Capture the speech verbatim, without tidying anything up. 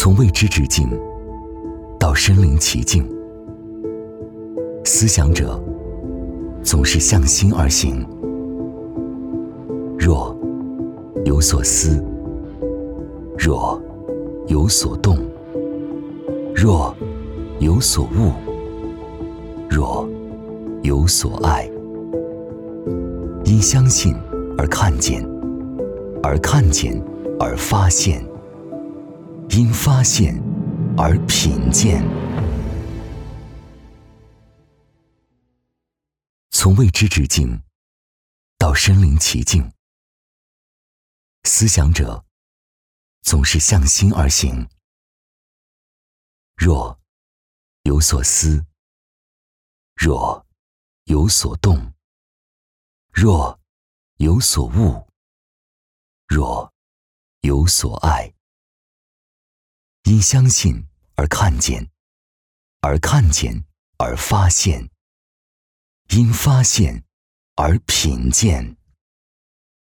从未知止境到身临其境，思想者总是向心而行。若有所思，若有所动，若有所悟，若有所爱，因相信而看见，而看见而发现，因发现而品鉴。从未知止境到身临其境，思想者总是向心而行。若有所思，若有所动，若有所悟，若有所爱，因相信而看见，而看见而发现，因发现而品鉴。